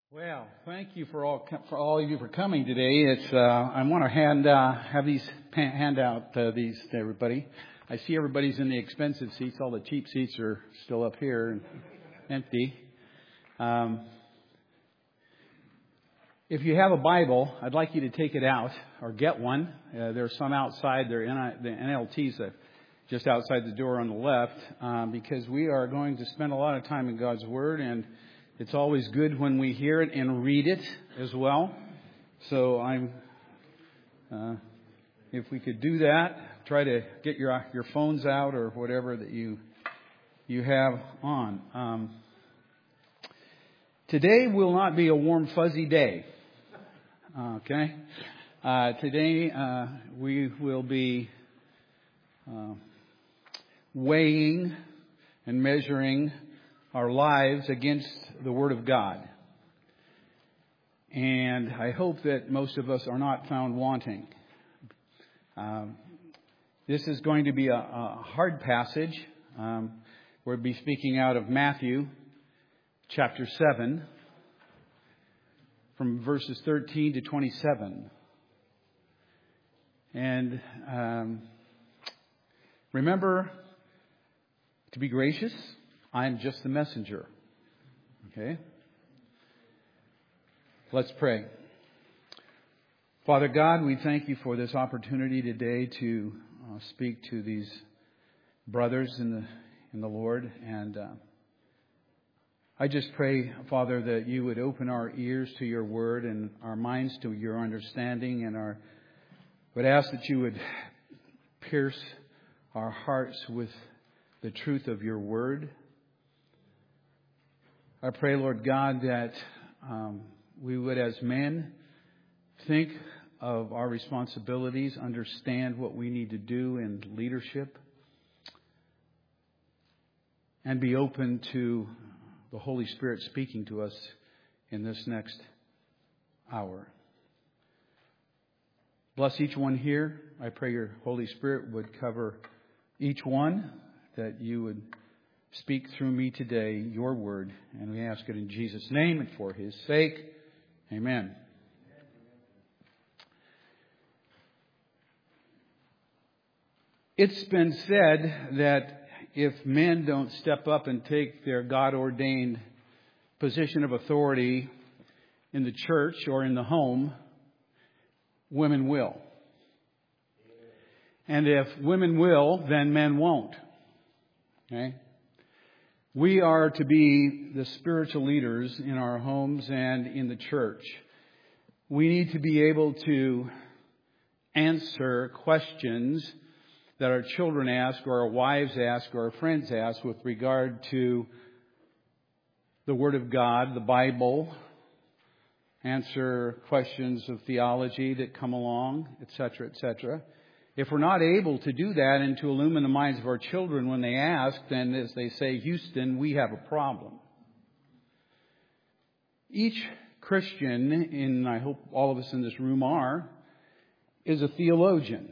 Well, thank you for all of you for coming today. I want to have these hand out these to everybody. I see everybody's in the expensive seats. All the cheap seats are still up here and empty. If you have a Bible, I'd like you to take it out or get one. There's some outside. They're in the NLTs just outside the door on the left, because we are going to spend a lot of time in God's Word, and it's always good when we hear it and read it as well. So if we could do that, try to get your phones out or whatever that you have on. Today will not be a warm, fuzzy day. Okay? Today we will be weighing and measuring our lives against the Word of God. And I hope that most of us are not found wanting. This is going to be a hard passage. We'll be speaking out of Matthew chapter 7 from verses 13 to 27. And remember to be gracious. I'm just the messenger. Okay? Let's pray. Father God, we thank you for this opportunity today to speak to these brothers in the Lord. And I just pray, Father, that you would open our ears to your word and our minds to your understanding, and would ask that you would pierce our hearts with the truth of your word. I pray, Lord God, that we would, as men, think of our responsibilities, understand what we need to do in leadership, and be open to the Holy Spirit speaking to us in this next hour. Bless each one here. I pray your Holy Spirit would cover each one, that you would speak through me today your word, and we ask it in Jesus' name and for his sake. Amen. It's been said that if men don't step up and take their God-ordained position of authority in the church or in the home, women will. And if women will, then men won't. Okay? We are to be the spiritual leaders in our homes and in the church. We need to be able to answer questions that our children ask, or our wives ask, or our friends ask with regard to the Word of God, the Bible, answer questions of theology that come along, etc., etc. If we're not able to do that and to illumine the minds of our children when they ask, then as they say, Houston, we have a problem. Each Christian, and I hope all of us in this room are, is a theologian.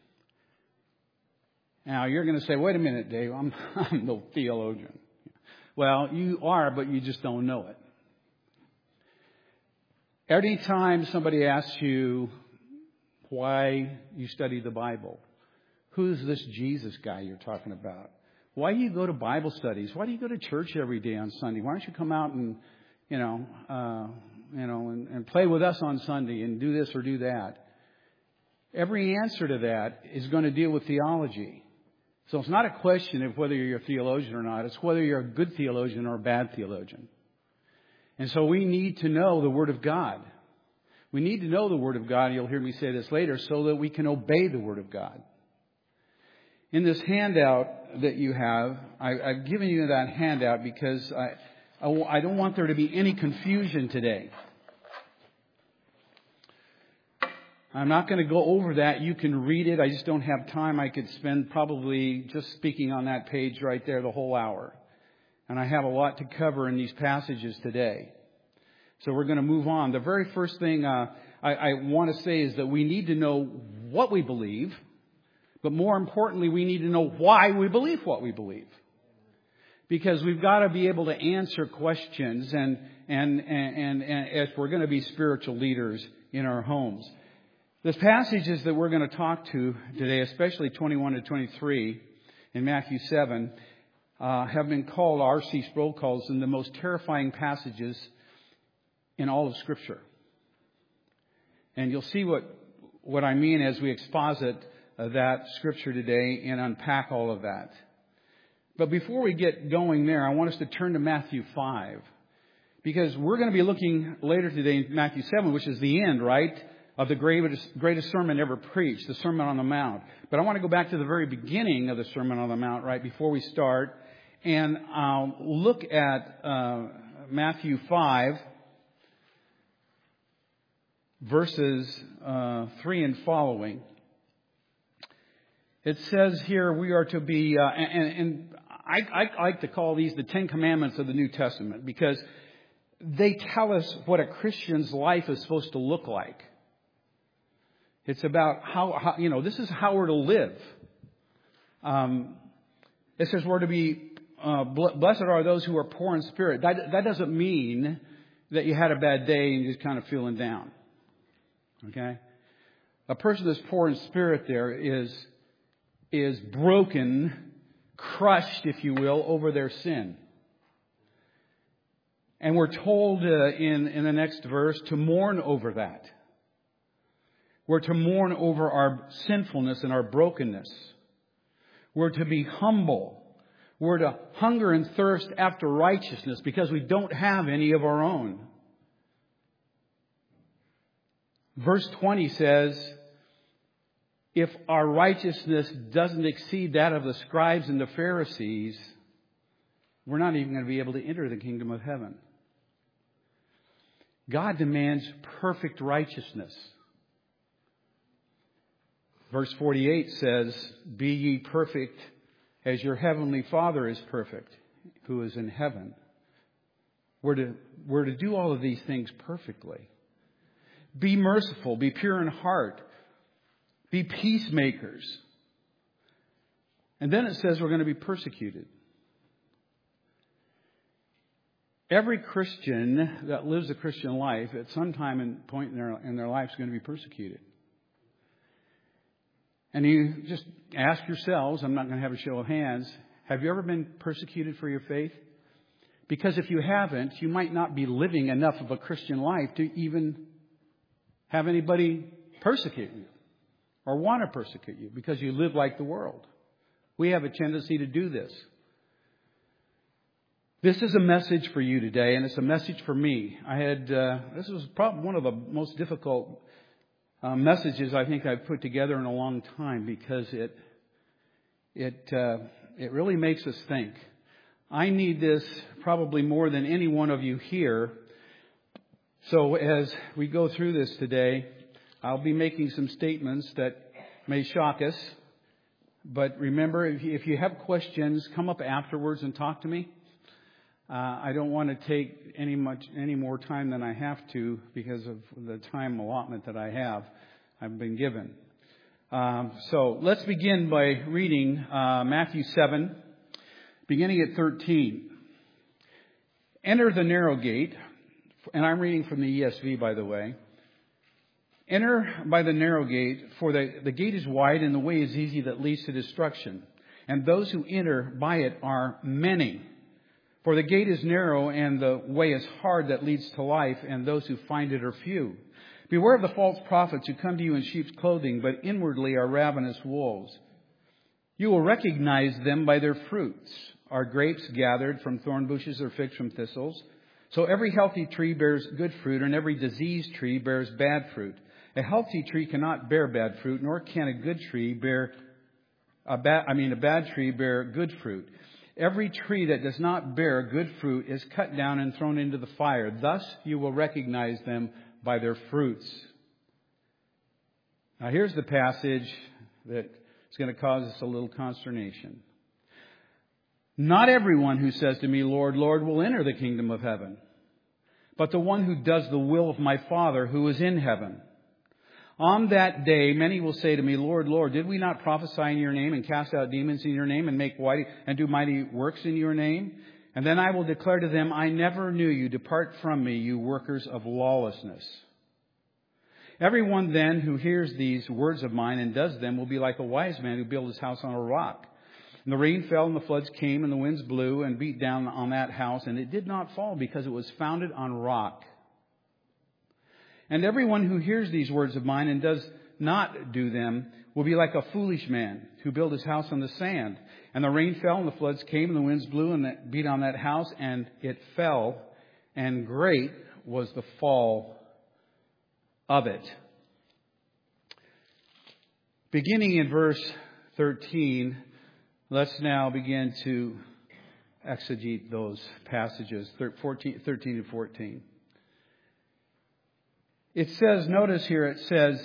Now, you're going to say, wait a minute, Dave, I'm no theologian. Well, you are, but you just don't know it. Every time somebody asks you why you study the Bible, who's this Jesus guy you're talking about? Why do you go to Bible studies? Why do you go to church every day on Sunday? Why don't you come out and, and play with us on Sunday and do this or do that? Every answer to that is going to deal with theology. So it's not a question of whether you're a theologian or not. It's whether you're a good theologian or a bad theologian. And so we need to know the Word of God. We need to know the Word of God, and you'll hear me say this later, so that we can obey the Word of God. In this handout that you have, I've given you that handout because I don't want there to be any confusion today. I'm not going to go over that. You can read it. I just don't have time. I could spend probably just speaking on that page right there the whole hour. And I have a lot to cover in these passages today. So we're going to move on. The very first thing I want to say is that we need to know what we believe. But more importantly, we need to know why we believe what we believe. Because we've got to be able to answer questions and as we're going to be spiritual leaders in our homes. The passages that we're going to talk to today, especially 21 to 23 in Matthew 7, have been called, R.C. Sproul calls them, the most terrifying passages in all of Scripture. And you'll see what I mean as we exposit that Scripture today and unpack all of that. But before we get going there, I want us to turn to Matthew 5. Because we're going to be looking later today in Matthew 7, which is the end, right, of the greatest sermon ever preached, the Sermon on the Mount. But I want to go back to the very beginning of the Sermon on the Mount, right, before we start. And I'll look at Matthew 5, verses 3 and following. It says here we are to be, and I like to call these the Ten Commandments of the New Testament, because they tell us what a Christian's life is supposed to look like. It's about how this is how we're to live. It says we're to be, blessed are those who are poor in spirit. That doesn't mean that you had a bad day and you're just kind of feeling down. Okay? A person that's poor in spirit there is broken, crushed, if you will, over their sin. And we're told in the next verse to mourn over that. We're to mourn over our sinfulness and our brokenness. We're to be humble. We're to hunger and thirst after righteousness because we don't have any of our own. Verse 20 says, if our righteousness doesn't exceed that of the scribes and the Pharisees, we're not even going to be able to enter the kingdom of heaven. God demands perfect righteousness. Verse 48 says, be ye perfect as your heavenly Father is perfect, who is in heaven. We're to do all of these things perfectly. Be merciful, be pure in heart, be peacemakers. And then it says we're going to be persecuted. Every Christian that lives a Christian life at some time and point in their life is going to be persecuted. And you just ask yourselves, I'm not going to have a show of hands, have you ever been persecuted for your faith? Because if you haven't, you might not be living enough of a Christian life to even have anybody persecute you or want to persecute you because you live like the world. We have a tendency to do this. This is a message for you today, and it's a message for me. This was probably one of the most difficult messages I think I've put together in a long time because it really makes us think. I need this probably more than any one of you here. So as we go through this today, I'll be making some statements that may shock us. But remember, if you have questions, come up afterwards and talk to me. I don't want to take any more time than I have to because of the time allotment that I've been given. So let's begin by reading Matthew 7, beginning at 13. Enter the narrow gate, and I'm reading from the ESV, by the way. Enter by the narrow gate, for the gate is wide and the way is easy that leads to destruction. And those who enter by it are many. For the gate is narrow and the way is hard that leads to life, and those who find it are few. Beware of the false prophets who come to you in sheep's clothing, but inwardly are ravenous wolves. You will recognize them by their fruits. Are grapes gathered from thorn bushes or figs from thistles? So every healthy tree bears good fruit, and every diseased tree bears bad fruit. A healthy tree cannot bear bad fruit, nor can a bad tree bear good fruit. Every tree that does not bear good fruit is cut down and thrown into the fire. Thus you will recognize them by their fruits. Now here's the passage that is going to cause us a little consternation. Not everyone who says to me, Lord, Lord, will enter the kingdom of heaven, but the one who does the will of my Father who is in heaven. On that day, many will say to me, Lord, Lord, did we not prophesy in your name and cast out demons in your name and do mighty works in your name? And then I will declare to them, I never knew you. Depart from me, you workers of lawlessness. Everyone then who hears these words of mine and does them will be like a wise man who built his house on a rock. And the rain fell and the floods came and the winds blew and beat down on that house. And it did not fall because it was founded on rock. And everyone who hears these words of mine and does not do them will be like a foolish man who built his house on the sand. And the rain fell and the floods came and the winds blew and beat on that house and it fell. And great was the fall of it. Beginning in verse 13, let's now begin to exegete those passages, 13 and 14. It says, notice here it says,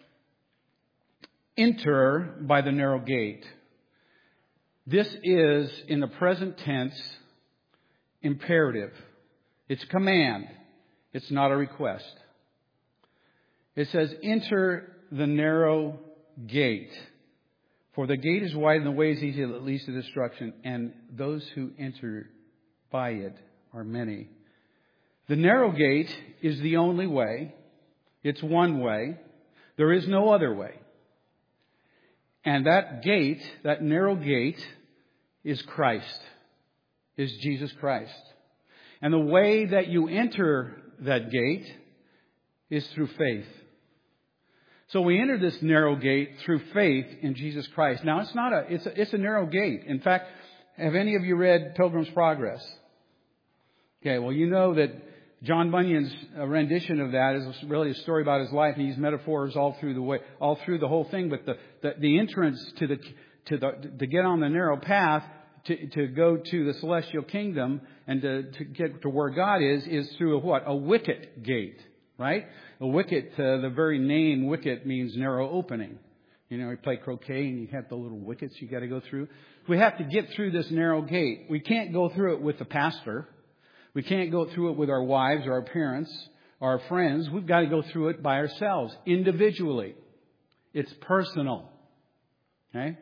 enter by the narrow gate. This is, in the present tense, imperative. It's a command. It's not a request. It says, enter the narrow gate. For the gate is wide and the way is easy that leads to destruction, and those who enter by it are many. The narrow gate is the only way. It's one way. There is no other way. And that gate, that narrow gate, is Christ, is Jesus Christ. And the way that you enter that gate is through faith. So we enter this narrow gate through faith in Jesus Christ. Now it's a narrow gate. In fact, have any of you read Pilgrim's Progress? Okay, well you know that John Bunyan's rendition of that is really a story about his life, and he uses metaphors all through the whole thing. But the entrance to get on the narrow path to go to the celestial kingdom and to get to where God is through a wicket gate, right? A wicket, the very name wicket means narrow opening. You know, you play croquet and you have the little wickets you got to go through. We have to get through this narrow gate. We can't go through it with the pastor. We can't go through it with our wives or our parents or our friends. We've got to go through it by ourselves, individually. It's personal. Okay?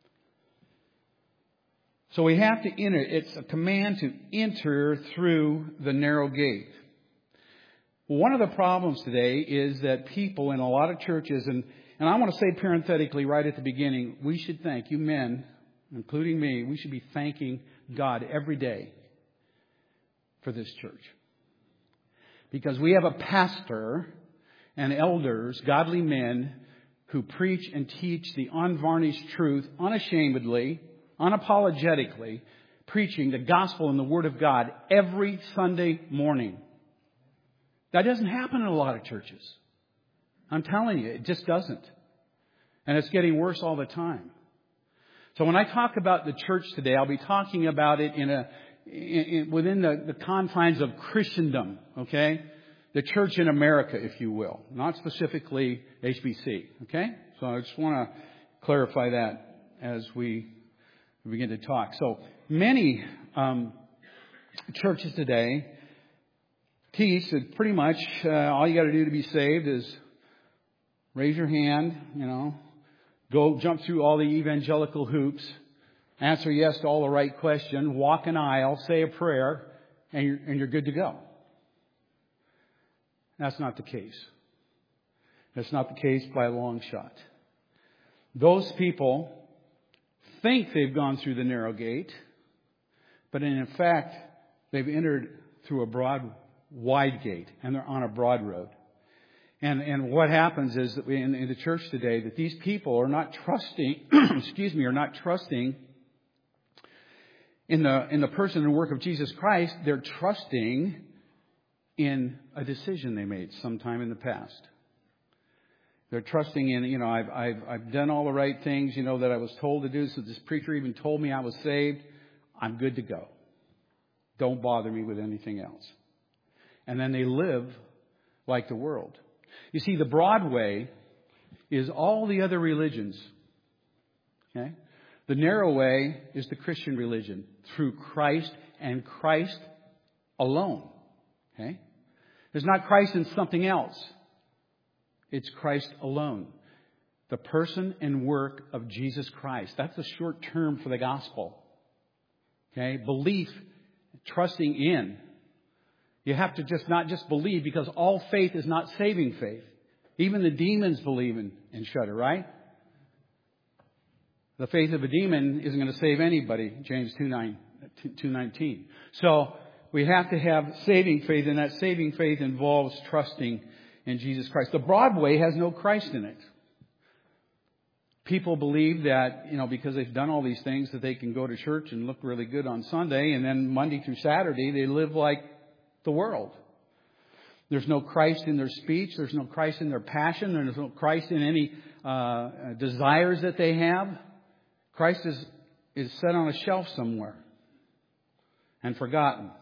So we have to enter. It's a command to enter through the narrow gate. One of the problems today is that people in a lot of churches, and I want to say parenthetically right at the beginning, we should thank you men, including me, we should be thanking God every day for this church. Because we have a pastor and elders, godly men, who preach and teach the unvarnished truth unashamedly, unapologetically, preaching the gospel and the Word of God every Sunday morning. That doesn't happen in a lot of churches. I'm telling you, it just doesn't. And it's getting worse all the time. So when I talk about the church today, I'll be talking about it within the confines of Christendom, okay? The church in America, if you will. Not specifically HBC, okay? So I just want to clarify that as we begin to talk. So many churches today teach that pretty much all you got to do to be saved is raise your hand, go jump through all the evangelical hoops, answer yes to all the right questions, walk an aisle, say a prayer, and you're good to go. That's not the case. That's not the case by a long shot. Those people think they've gone through the narrow gate, but in fact, they've entered through a wide gate, and they're on a broad road. And what happens is that in the church today, that these people are not trusting, are not trusting in the person and work of Jesus Christ. They're trusting in a decision they made sometime in the past. They're trusting in, I've done all the right things, that I was told to do. So this preacher even told me I was saved. I'm good to go. Don't bother me with anything else. And then they live like the world. You see, the broad way is all the other religions. Okay? The narrow way is the Christian religion through Christ and Christ alone. Okay? There's not Christ in something else. It's Christ alone. The person and work of Jesus Christ. That's the short term for the gospel. Okay? Belief, trusting in. You have to just not just believe, because all faith is not saving faith. Even the demons believe and shudder, right? The faith of a demon isn't going to save anybody, James 2:19. So we have to have saving faith, and that saving faith involves trusting in Jesus Christ. The broad way has no Christ in it. People believe that, because they've done all these things, that they can go to church and look really good on Sunday, and then Monday through Saturday they live like the world. There's no Christ in their speech. There's no Christ in their passion. There's no Christ in any desires that they have. Christ is set on a shelf somewhere and forgotten.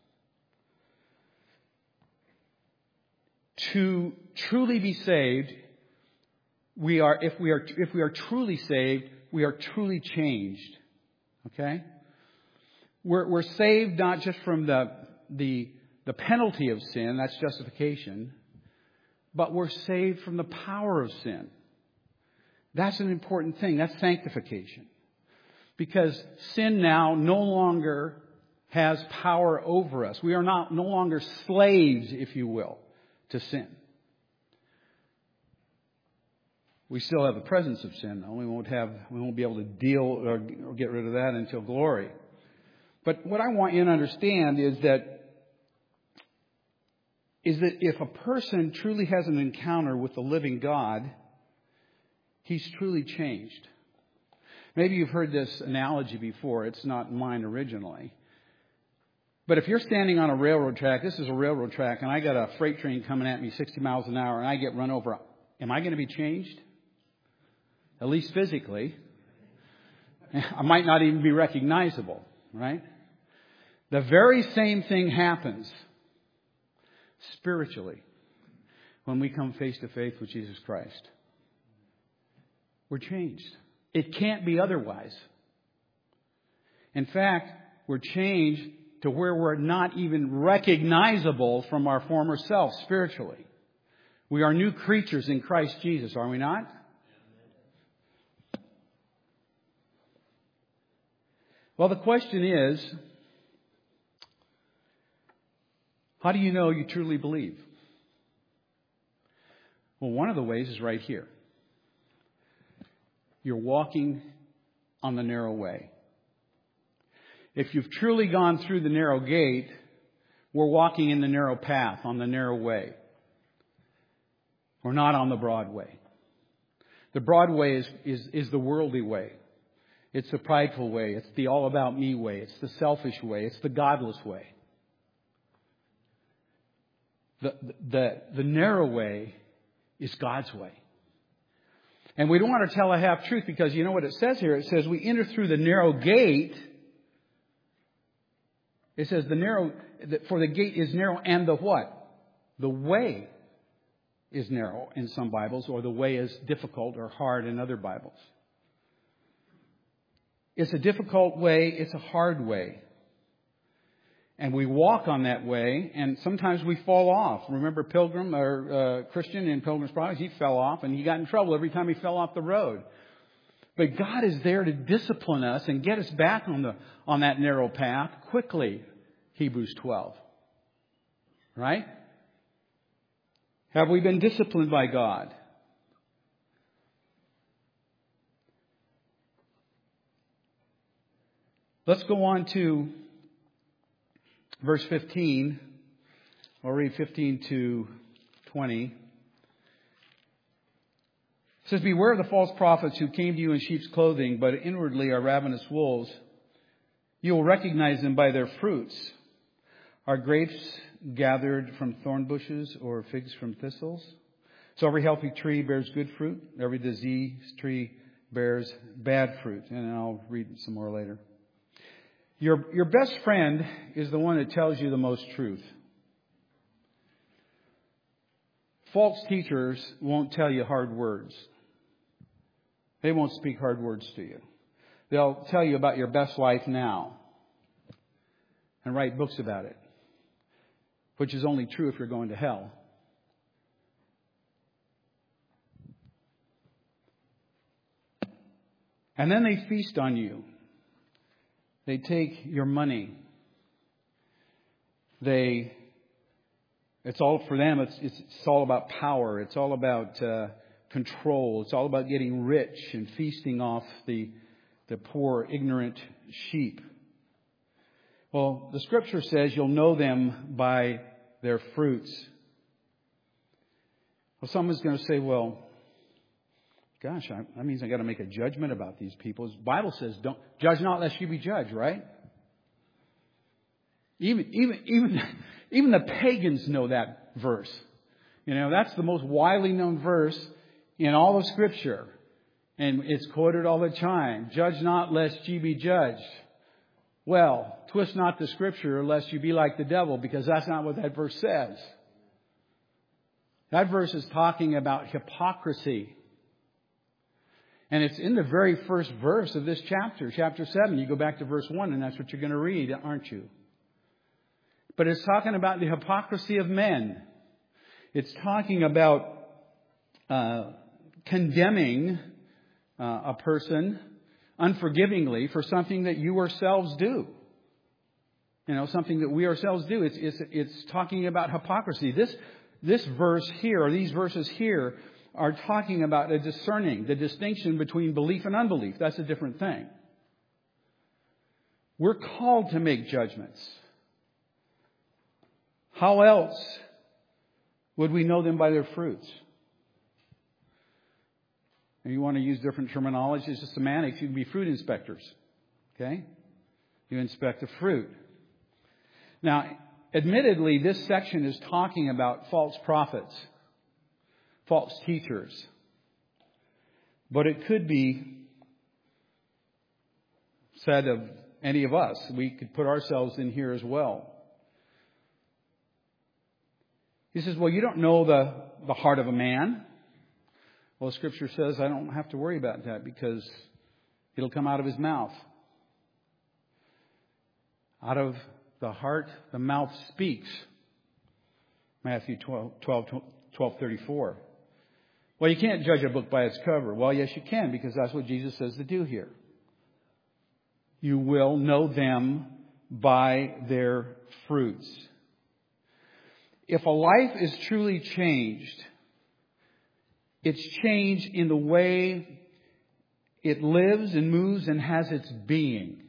To truly be saved, if we are truly saved, we are truly changed. Okay? We're saved not just from the penalty of sin, that's justification, but we're saved from the power of sin. That's an important thing. That's sanctification. Because sin now no longer has power over us. We are no longer slaves, if you will, to sin. We still have the presence of sin, though. We won't be able to deal or get rid of that until glory. But what I want you to understand is that if a person truly has an encounter with the living God, he's truly changed. Maybe you've heard this analogy before. It's not mine originally. But if you're standing on a railroad track, this is a railroad track, and I got a freight train coming at me 60 miles an hour, and I get run over, am I going to be changed? At least physically. I might not even be recognizable, right? The very same thing happens spiritually when we come face to face with Jesus Christ. We're changed. It can't be otherwise. In fact, we're changed to where we're not even recognizable from our former self spiritually. We are new creatures in Christ Jesus, are we not? Well, the question is, how do you know you truly believe? Well, one of the ways is right here. You're walking on the narrow way. If you've truly gone through the narrow gate, we're walking in the narrow path, on the narrow way. We're not on the broad way. The broad way is the worldly way. It's the prideful way. It's the all about me way. It's the selfish way. It's the godless way. The narrow way is God's way. And we don't want to tell a half truth, because you know what it says here? It says we enter through the narrow gate. It says for the gate is narrow, and the what? The way is narrow in some Bibles, or the way is difficult or hard in other Bibles. It's a difficult way. It's a hard way. And we walk on that way, and sometimes we fall off. Remember Pilgrim, or Christian in Pilgrim's Progress? He fell off, and he got in trouble every time he fell off the road. But God is there to discipline us and get us back on that narrow path quickly. Hebrews 12. Right? Have we been disciplined by God? Let's go on to verse 15. I'll read 15 to 20. It says, beware of the false prophets who came to you in sheep's clothing, but inwardly are ravenous wolves. You will recognize them by their fruits. Are grapes gathered from thorn bushes, or figs from thistles? So every healthy tree bears good fruit. Every diseased tree bears bad fruit. And I'll read some more later. Your best friend is the one that tells you the most truth. False teachers won't tell you hard words. They won't speak hard words to you. They'll tell you about your best life now and write books about it, which is only true if you're going to hell. And then they feast on you. They take your money. It's all for them. It's all about power. It's all about control. It's all about getting rich and feasting off the poor, ignorant sheep. Well, the Scripture says you'll know them by their fruits. Well, someone's going to say, well, gosh, that means I got to make a judgment about these people. The Bible says, "Don't judge not, lest you be judged." Right? Even the pagans know that verse. You know, that's the most widely known verse in all of Scripture, and it's quoted all the time. Judge not, lest ye be judged. Well, twist not the Scripture, lest you be like the devil, because that's not what that verse says. That verse is talking about hypocrisy. And it's in the very first verse of this chapter, chapter 7. You go back to verse 1, and that's what you're going to read, aren't you? But it's talking about the hypocrisy of men. It's talking about condemning a person unforgivingly for something that you yourselves do. You know, something that we ourselves do. It's talking about hypocrisy. This verse here, or these verses here, are talking about the distinction between belief and unbelief. That's a different thing. We're called to make judgments. How else would we know them by their fruits? And you want to use different terminology, it's just semantics. You can be fruit inspectors. Okay? You inspect the fruit. Now, admittedly, this section is talking about false prophets, false teachers. But it could be said of any of us. We could put ourselves in here as well. He says, well, you don't know the heart of a man. Well, Scripture says I don't have to worry about that because it'll come out of his mouth. Out of the heart, the mouth speaks. Matthew 12:34. Well, you can't judge a book by its cover. Well, yes, you can, because that's what Jesus says to do here. You will know them by their fruits. If a life is truly changed, it's changed in the way it lives and moves and has its being.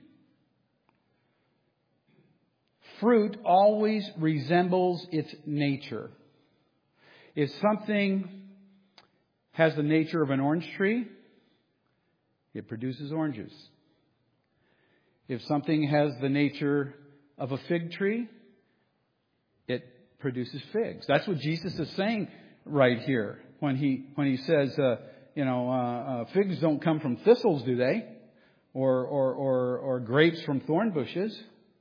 Fruit always resembles its nature. If something has the nature of an orange tree, it produces oranges. If something has the nature of a fig tree, it produces figs. That's what Jesus is saying right here when he says, figs don't come from thistles, do they? Or grapes from thorn bushes.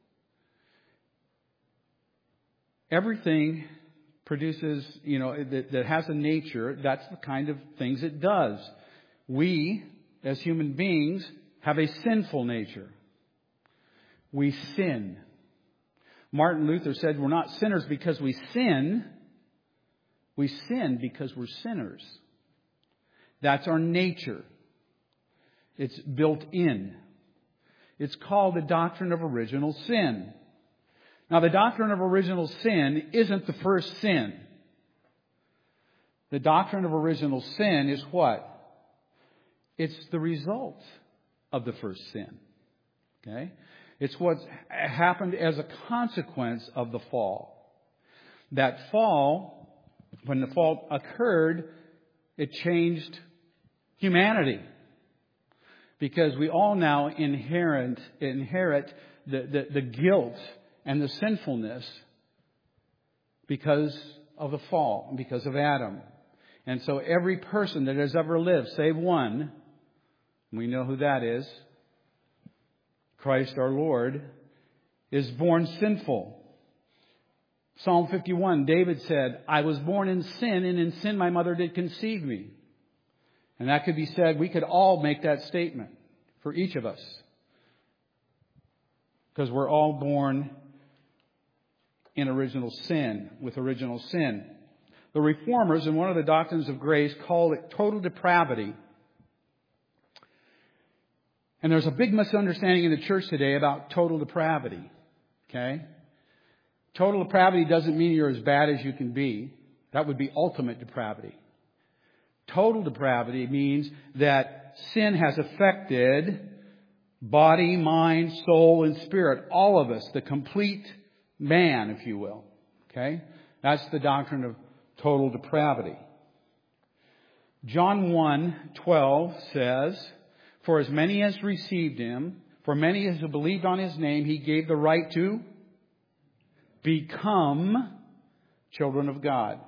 Everything produces, that has a nature. That's the kind of things it does. We, as human beings, have a sinful nature. We sin. Martin Luther said we're not sinners because we sin. We sin because we're sinners. That's our nature. It's built in. It's called the doctrine of original sin. Now, the doctrine of original sin isn't the first sin. The doctrine of original sin is what? It's the result of the first sin. Okay? It's what happened as a consequence of the fall. That fall, when the fall occurred, it changed humanity. Because we all now inherit the guilt and the sinfulness because of the fall, because of Adam. And so every person that has ever lived, save one, we know who that is, Christ our Lord, is born sinful. Psalm 51, David said, I was born in sin, and in sin my mother did conceive me. And that could be said, we could all make that statement for each of us. Because we're all born in original sin, with original sin. The Reformers, in one of the doctrines of grace, called it total depravity. And there's a big misunderstanding in the church today about total depravity. Okay? Total depravity doesn't mean you're as bad as you can be. That would be ultimate depravity. Total depravity means that sin has affected body, mind, soul, and spirit. All of us. The complete man, if you will. Okay? That's the doctrine of total depravity. John 1:12 says, "For as many as received Him, for many as have believed on His name, He gave the right to become children of God."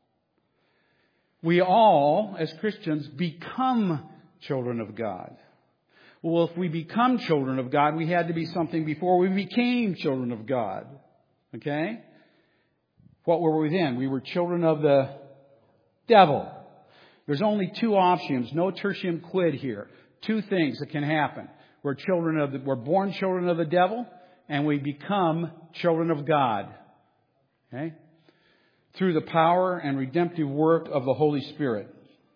We all, as Christians, become children of God. Well, if we become children of God, we had to be something before we became children of God. Okay? What were we then? We were children of the devil. There's only two options, no tertium quid here. Two things that can happen. We're born children of the devil, and we become children of God. Okay? Through the power and redemptive work of the Holy Spirit.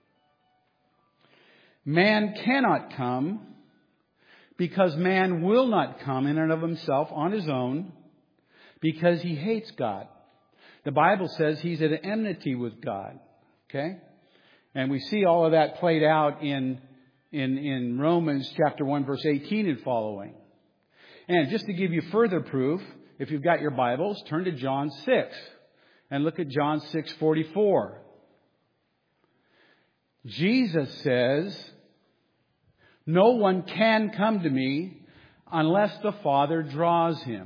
Man cannot come because man will not come in and of himself on his own because he hates God. The Bible says he's at enmity with God. Okay? And we see all of that played out in Romans chapter 1 verse 18 and following. And just to give you further proof, if you've got your Bibles, turn to John 6 and look at John 6:44. Jesus says, "No one can come to me unless the Father draws him."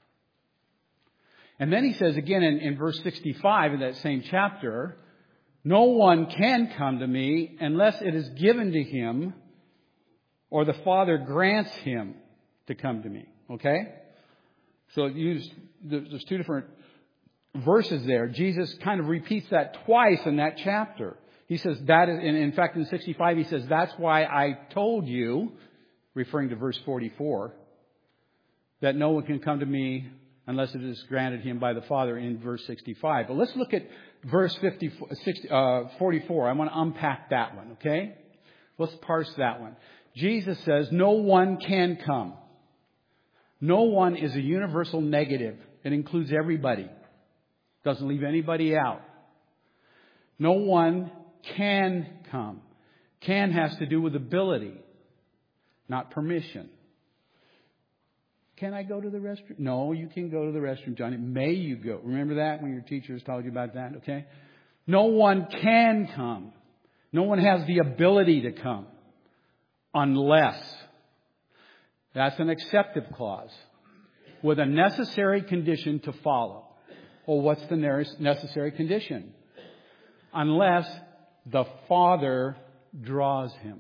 And then he says again in verse 65 in that same chapter, "No one can come to me unless it is given to him or the Father grants him to come to me." Okay? So there's two different verses there. Jesus kind of repeats that twice in that chapter. He says that, in fact, in 65, he says, "That's why I told you," referring to verse 44, "that no one can come to me unless it is granted him by the Father," in verse 65. But let's look at verse 44. I want to unpack that one, okay? Let's parse that one. Jesus says, "No one can come." No one is a universal negative. It includes everybody. Doesn't leave anybody out. No one can come. Can has to do with ability, not permission. Can I go to the restroom? No, you can go to the restroom, Johnny. May you go? Remember that when your teachers told you about that? Okay? No one can come. No one has the ability to come unless. That's an acceptive clause with a necessary condition to follow. Well, what's the necessary condition? Unless the Father draws him.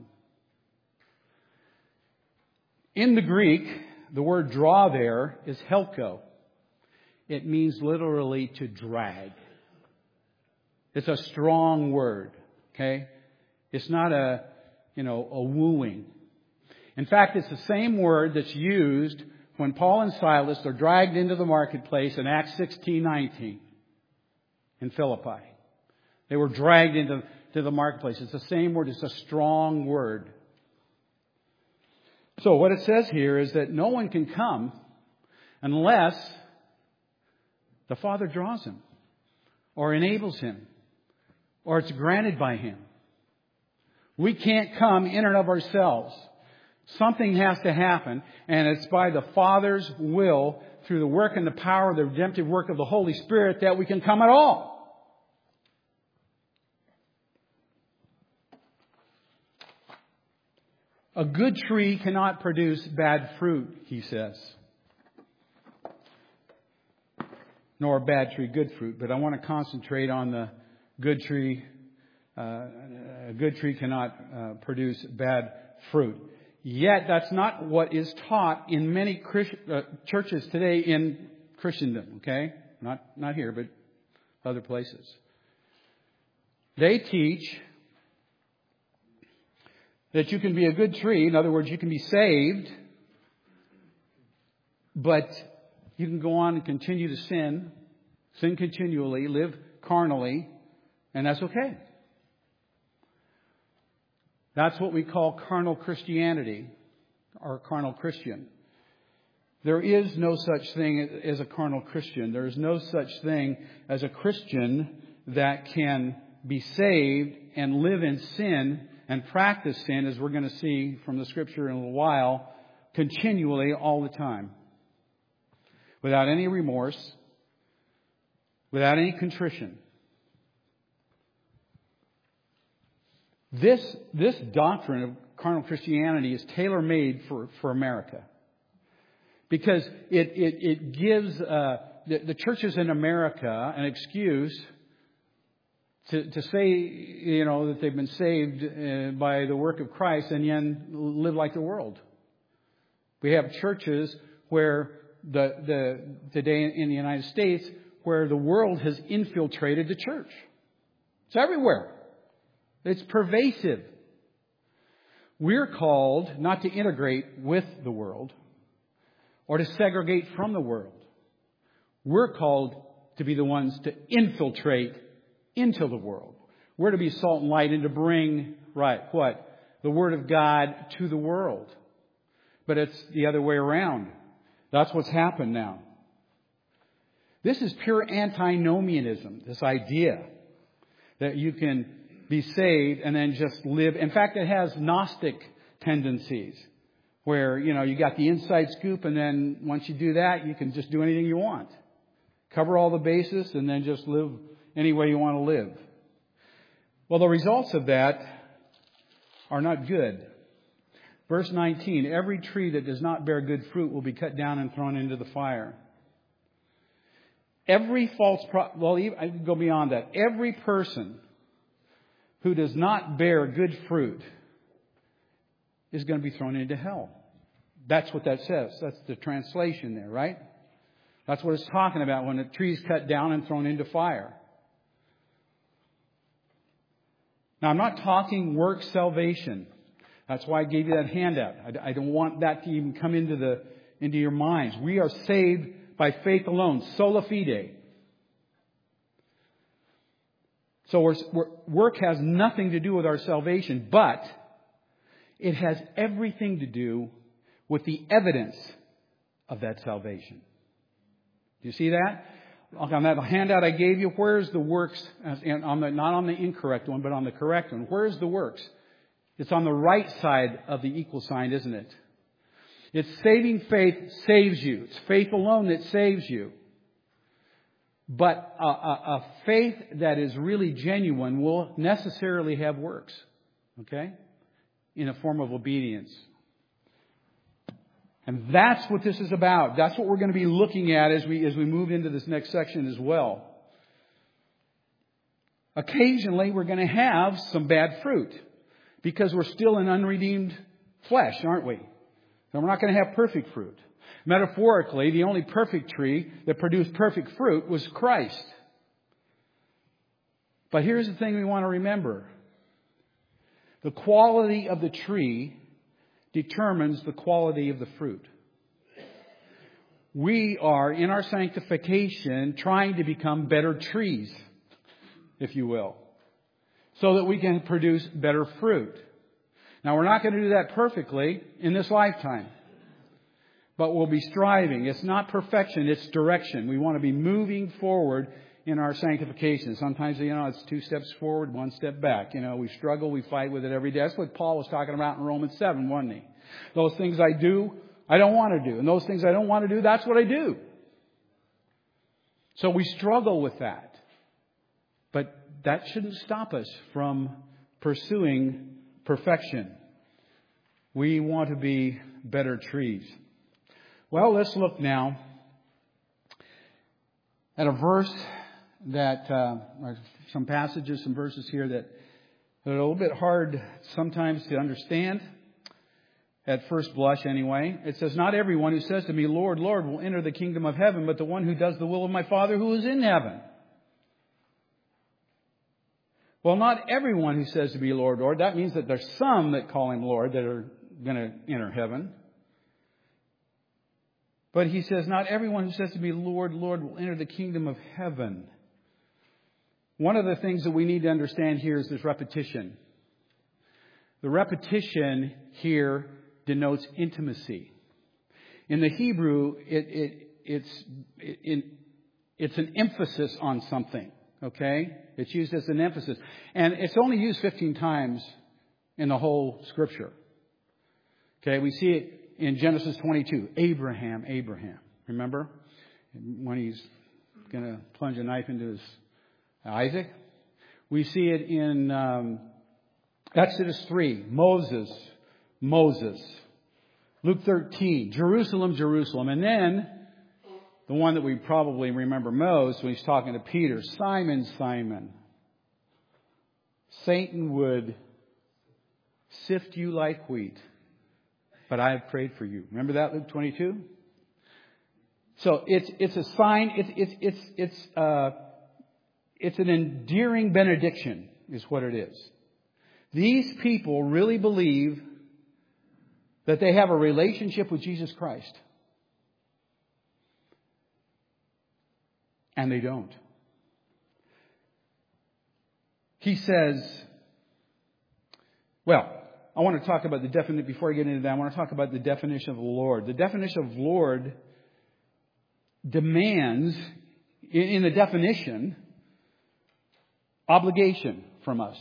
In the Greek, the word draw there is helko. It means literally to drag. It's a strong word. Okay? It's not a wooing. In fact, it's the same word that's used when Paul and Silas are dragged into the marketplace in Acts 16:19 in Philippi. They were dragged into the marketplace. It's the same word. It's a strong word. So what it says here is that no one can come unless the Father draws him or enables him or it's granted by him. We can't come in and of ourselves. Something has to happen, and it's by the Father's will, through the work and the power of the redemptive work of the Holy Spirit, that we can come at all. A good tree cannot produce bad fruit, he says. Nor a bad tree good fruit. But I want to concentrate on the good tree. A good tree cannot produce bad fruit. Yet that's not what is taught in many churches today in Christendom. Okay, not here, but other places. They teach that you can be a good tree. In other words, you can be saved, but you can go on and continue to sin continually, live carnally, and that's okay. That's what we call carnal Christianity or carnal Christian. There is no such thing as a carnal Christian. There is no such thing as a Christian that can be saved and live in sin and practice sin, as we're going to see from the Scripture in a little while, continually all the time. Without any remorse, without any contrition. This doctrine of carnal Christianity is tailor-made for America. Because it gives the churches in America an excuse to say, that they've been saved by the work of Christ and yet live like the world. We have churches where today in the United States where the world has infiltrated the church. It's everywhere. It's pervasive. We're called not to integrate with the world or to segregate from the world. We're called to be the ones to infiltrate into the world. We're to be salt and light and to bring, the Word of God to the world. But it's the other way around. That's what's happened now. This is pure antinomianism, this idea that you can be saved and then just live. In fact, it has Gnostic tendencies where, you got the inside scoop and then once you do that, you can just do anything you want. Cover all the bases and then just live any way you want to live. Well, the results of that are not good. Verse 19, every tree that does not bear good fruit will be cut down and thrown into the fire. Every I can go beyond that. Every person who does not bear good fruit is going to be thrown into hell. That's what that says. That's the translation there, right? That's what it's talking about when a tree is cut down and thrown into fire. Now, I'm not talking work salvation. That's why I gave you that handout. I don't want that to even come into your minds. We are saved by faith alone, sola fide. So work has nothing to do with our salvation, but it has everything to do with the evidence of that salvation. Do you see that? On that handout I gave you, where's the works? Not on the incorrect one, but on the correct one. Where's the works? It's on the right side of the equal sign, isn't it? It's saving faith saves you. It's faith alone that saves you. But a faith that is really genuine will necessarily have works. Okay? In a form of obedience. And that's what this is about. That's what we're going to be looking at as we move into this next section as well. Occasionally we're going to have some bad fruit. Because we're still in unredeemed flesh, aren't we? And we're not going to have perfect fruit. Metaphorically, the only perfect tree that produced perfect fruit was Christ. But here's the thing we want to remember. The quality of the tree determines the quality of the fruit. We are, in our sanctification, trying to become better trees, if you will, so that we can produce better fruit. Now, we're not going to do that perfectly in this lifetime. But we'll be striving. It's not perfection, it's direction. We want to be moving forward in our sanctification. Sometimes, it's 2 steps forward, 1 step back. We struggle, we fight with it every day. That's what Paul was talking about in Romans 7, wasn't he? Those things I do, I don't want to do. And those things I don't want to do, that's what I do. So we struggle with that. But that shouldn't stop us from pursuing perfection. We want to be better trees. Well, let's look now at a verse that, or some passages, some verses here that are a little bit hard sometimes to understand, at first blush anyway. It says, not everyone who says to me, Lord, Lord, will enter the kingdom of heaven, but the one who does the will of my Father who is in heaven. Well, not everyone who says to me, Lord, Lord. That means that there's some that call him Lord that are going to enter heaven. But he says, not everyone who says to me, Lord, Lord, will enter the kingdom of heaven. One of the things that we need to understand here is this repetition. The repetition here denotes intimacy. In the Hebrew, it's an emphasis on something. Okay? It's used as an emphasis. And it's only used 15 times in the whole Scripture. Okay? We see it in Genesis 22. Abraham, Abraham. Remember? When he's going to plunge a knife into his Isaac. We see it in Exodus 3. Moses, Moses. Luke 13. Jerusalem, Jerusalem. And then the one that we probably remember most when he's talking to Peter. Simon, Simon. Satan would sift you like wheat, but I have prayed for you. Remember that, Luke 22? So it's a sign. It's an endearing benediction, is what it is. These people really believe that they have a relationship with Jesus Christ. And they don't. He says, well, I want to talk about the definition, before I get into that, I want to talk about the definition of Lord. The definition of Lord demands, in the definition, obligation from us.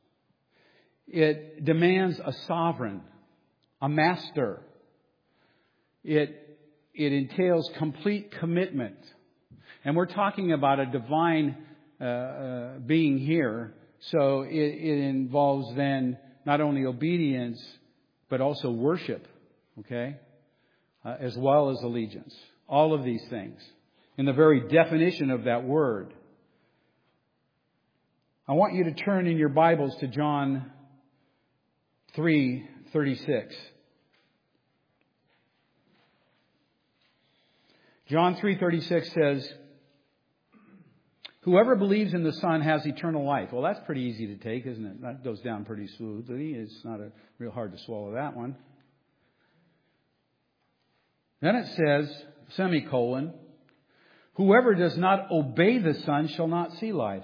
It demands a sovereign, a master. It entails complete commitment. And we're talking about a divine being here. So it involves then not only obedience, but also worship. Okay? As well as allegiance. All of these things. In the very definition of that word. I want you to turn in your Bibles to John 3:36. John 3:36 says, whoever believes in the Son has eternal life. Well, that's pretty easy to take, isn't it? That goes down pretty smoothly. It's not real hard to swallow that one. Then it says, semicolon, whoever does not obey the Son shall not see life.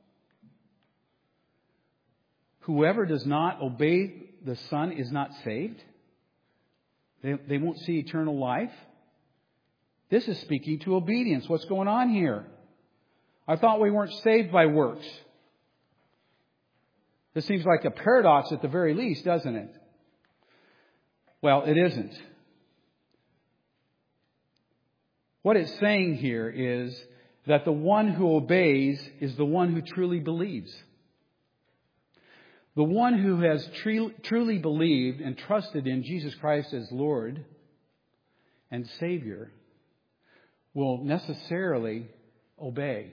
Whoever does not obey the Son is not saved. They won't see eternal life. This is speaking to obedience. What's going on here? I thought we weren't saved by works. This seems like a paradox at the very least, doesn't it? Well, it isn't. What it's saying here is that the one who obeys is the one who truly believes. The one who has truly believed and trusted in Jesus Christ as Lord and Savior will necessarily obey.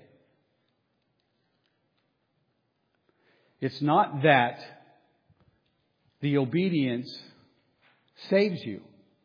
It's not that the obedience saves you.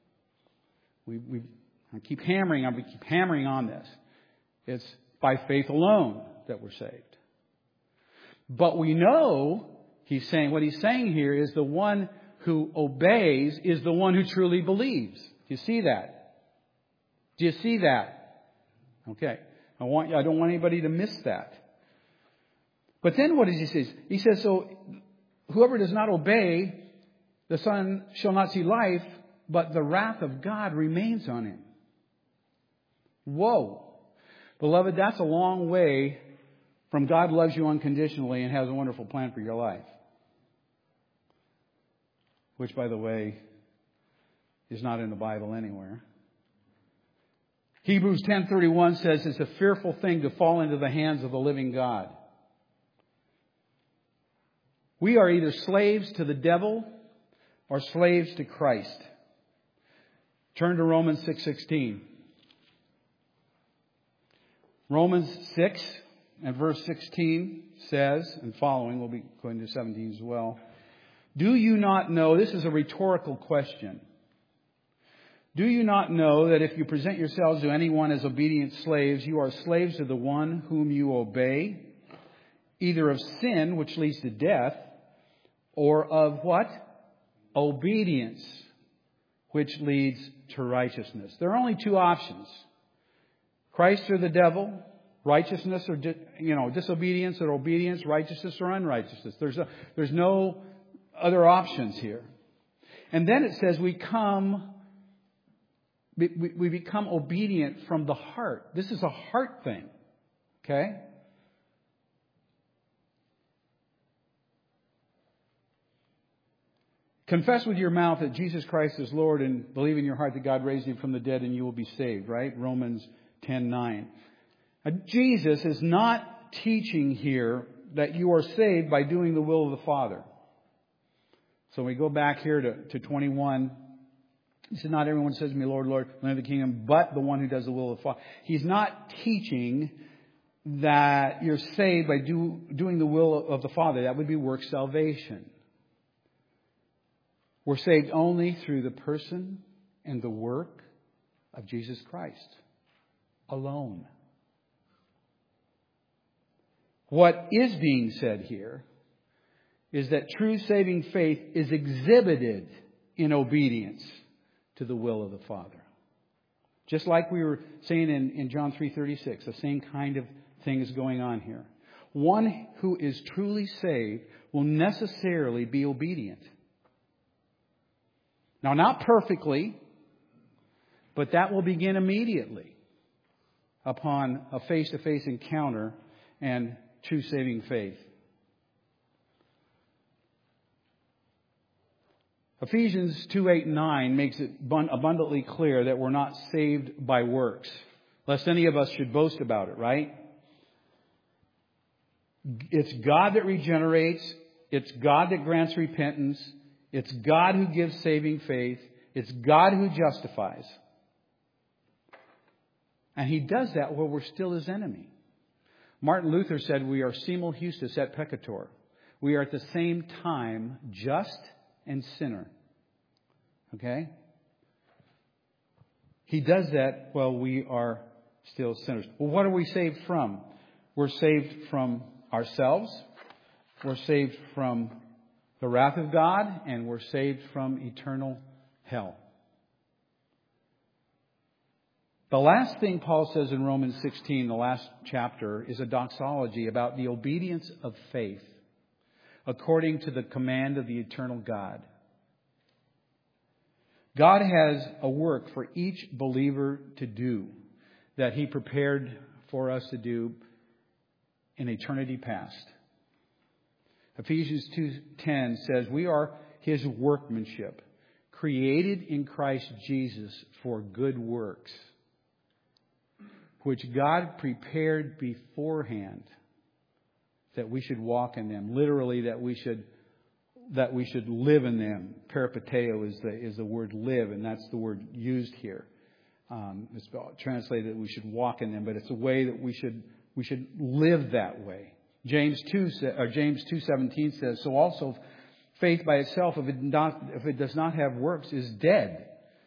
I keep hammering on this. It's by faith alone that we're saved. But we know, what he's saying here is the one who obeys is the one who truly believes. Do you see that? Do you see that? Okay. I don't want anybody to miss that. But then what does he say? He says, so whoever does not obey the Son shall not see life, but the wrath of God remains on him. Whoa. Beloved, that's a long way from God loves you unconditionally and has a wonderful plan for your life. Which, by the way, is not in the Bible anywhere. Hebrews 10:31 says it's a fearful thing to fall into the hands of the living God. We are either slaves to the devil or slaves to Christ. Turn to Romans 6:16. Romans 6 and verse 16 says, and following, we'll be going to 17 as well. Do you not know, this is a rhetorical question. Do you not know that if you present yourselves to anyone as obedient slaves, you are slaves to the one whom you obey, either of sin, which leads to death, or of what? Obedience, which leads to righteousness. There are only two options. Christ or the devil, righteousness or disobedience or obedience, righteousness or unrighteousness. There's no other options here. And then it says we come we become obedient from the heart. This is a heart thing. Okay? Confess with your mouth that Jesus Christ is Lord and believe in your heart that God raised him from the dead and you will be saved, right? Romans 10:9. Jesus is not teaching here that you are saved by doing the will of the Father. So we go back here to 21. He said, not everyone says to me, Lord, Lord, will enter the kingdom, but the one who does the will of the Father. He's not teaching that you're saved by doing the will of the Father. That would be work salvation. We're saved only through the person and the work of Jesus Christ alone. What is being said here is that true saving faith is exhibited in obedience to the will of the Father. Just like we were saying in John 3:36, the same kind of thing is going on here. One who is truly saved will necessarily be obedient. Now, not perfectly, but that will begin immediately upon a face-to-face encounter and true saving faith. Ephesians 2:8-9 makes it abundantly clear that we're not saved by works, lest any of us should boast about it, right? It's God that regenerates. It's God that grants repentance. It's God who gives saving faith. It's God who justifies. And He does that while we're still His enemy. Martin Luther said we are simul justus et peccator. We are at the same time just and sinner. Okay? He does that while we are still sinners. Well, what are we saved from? We're saved from ourselves. We're saved from the wrath of God. And we're saved from eternal hell. The last thing Paul says in Romans 16, the last chapter, is a doxology about the obedience of faith according to the command of the eternal God. God has a work for each believer to do that He prepared for us to do in eternity past. Ephesians 2:10 says, we are His workmanship, created in Christ Jesus for good works, which God prepared beforehand that we should walk in them. Literally, that we should live in them. Peripateo is the word live, and that's the word used here. It's translated that we should walk in them, but it's a way that we should live that way. James 2:17 says, so also faith by itself, if it does not have works, is dead.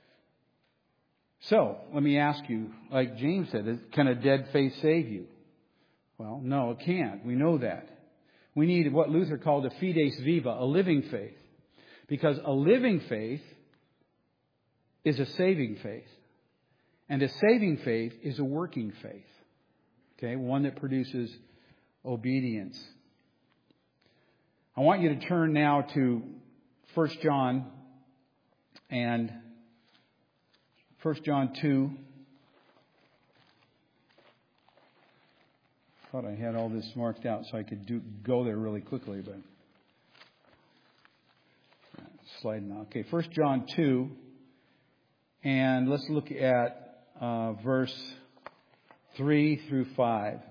So, let me ask you, like James said, can a dead faith save you? Well, no, it can't. We know that. We need what Luther called a fides viva, a living faith. Because a living faith is a saving faith. And a saving faith is a working faith. Okay, one that produces obedience. I want you to turn now to 1 John and 1 John 2. Thought I had all this marked out so I could go there really quickly, but slide now. Okay, 1 John 2, and let's look at verse 3 through 5.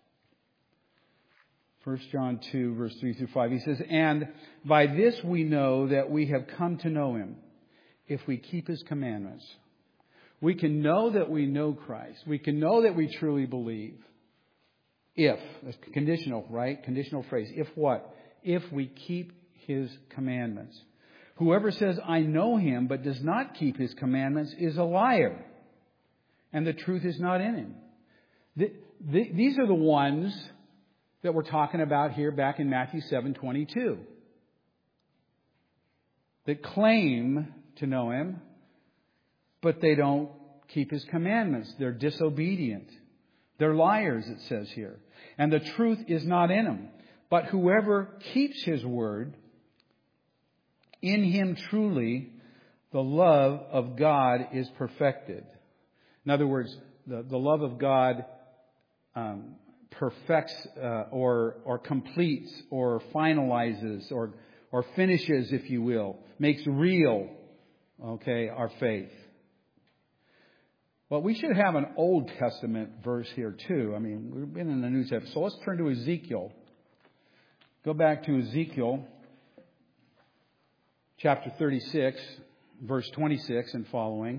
1 John 2, verse 3 through 5. He says, and by this we know that we have come to know Him, if we keep His commandments. We can know that we know Christ. We can know that we truly believe. If, that's conditional, right? Conditional phrase. If what? If we keep His commandments. Whoever says, I know Him, but does not keep His commandments is a liar. And the truth is not in him. These are the ones that we're talking about here back in Matthew 7:22. That claim to know Him, but they don't keep His commandments. They're disobedient. They're liars, it says here. And the truth is not in them. But whoever keeps His word, in him truly the love of God is perfected. In other words, the love of God perfects or completes or finalizes or finishes, if you will, makes real, okay, our faith. Well, we should have an Old Testament verse here too. I mean, we've been in the New Testament. So let's turn to Ezekiel. Go back to Ezekiel chapter 36, verse 26 and following.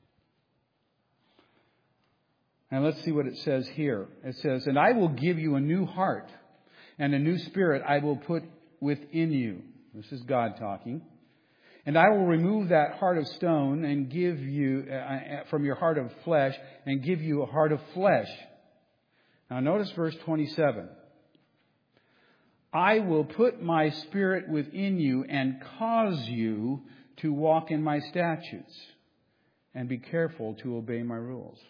And let's see what it says here. It says, "And I will give you a new heart, and a new spirit I will put within you." This is God talking. "And I will remove that heart of stone and give you from your heart of flesh and give you a heart of flesh." Now notice verse 27. "I will put my spirit within you and cause you to walk in my statutes and be careful to obey my rules."